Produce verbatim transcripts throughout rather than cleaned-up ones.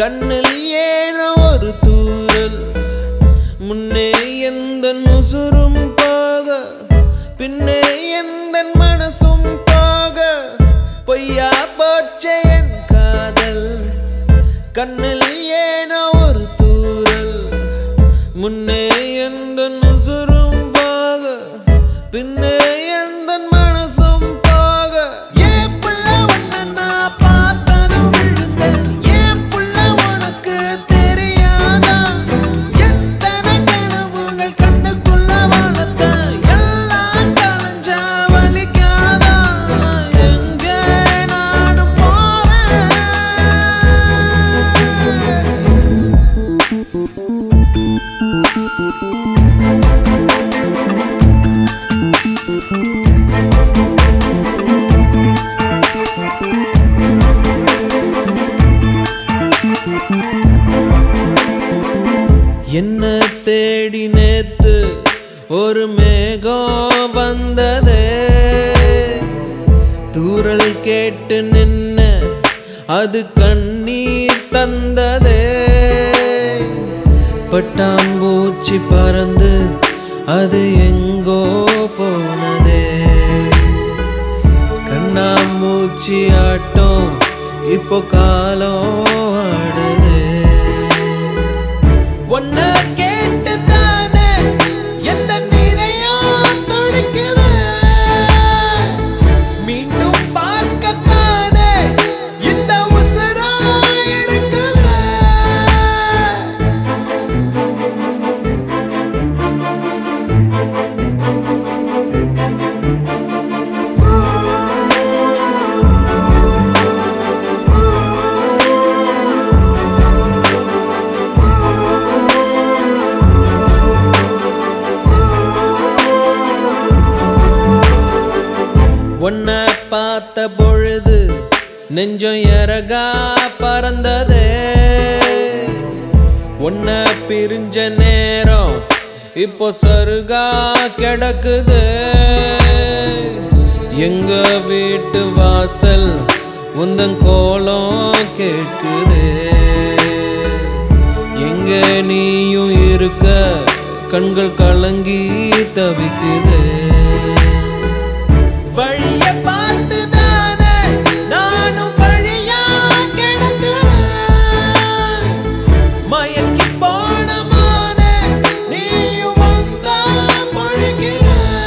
கண்ணில் ஏனோ ஒரு தூரல் முன்னே எந்தன் உசுரும் போக பின்னே எந்தன் மனசும் போக பொய்யா போச்சே என் காதல் கண்ணில் ஏனோ ஒரு தூரல் முன்னே எந்தன் உசுரும் போக பின்னே எந்தன் மனசும் போக ஏன் புள்ள உன்னை நான் பார்த்ததும் விழுந்தேன் ஏன் புள்ள உனக்கு தெரியாதா எத்தனை கனவுகள் கண்ணுக்குள்ள வளர்த்த எல்லாம் கலைஞ்சா வலிக்காதா எங்கே நானும் போறேன் என்ன தேடி நேத்து ஒரு மேகம் வந்ததே தூரல் கேட்டு நின்ன அது கண்ணீர் தந்ததே பட்டாம்பூச்சி பறந்து அது எங்கோ போனதே கண்ணாமூச்சி ஆட்டம் இப்போ காலம் ஆடுதே ஒன்ன கேட்டு தானே எந்த நீரையும் துடிக்குது மீண்டும் பார்க்கத்தானே இந்த உசுரா இருக்குது உன்னை பார்த்த பொழுது நெஞ்சம் இறகா பறந்ததே உன்னை பிரிஞ்ச நேரம் இப்போ சருகா கிடக்குது எங்க வீட்டு வாசல் உந்தன் கோலம் கேட்குது எங்க நீயும் இருக்க கண்கள் கலங்கி தவிக்குது வழிய பார்த்துதானே நானும் வழியா கிடக்கிறேன் மயக்கி போனமான நீயும் வந்தா பொழிக்கிற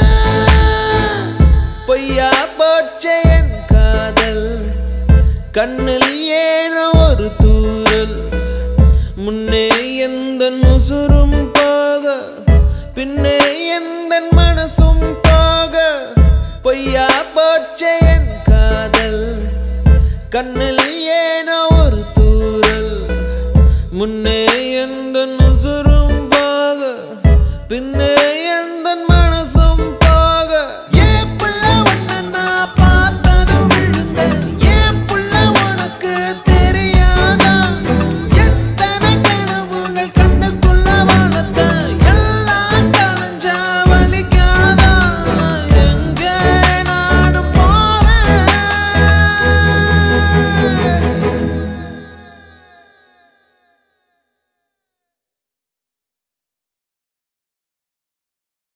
பொய்யா போச்சே என் காதல் கண்ணில் ஏனோ ஒரு தூரல் முன்னே எந்தன் உசுரும் போக பின்னே எந்தன் மனசும் போக பொய்யா போச்சே என் காதல் கண்ணில் ஏனோ ஒரு தூரல் முன்னே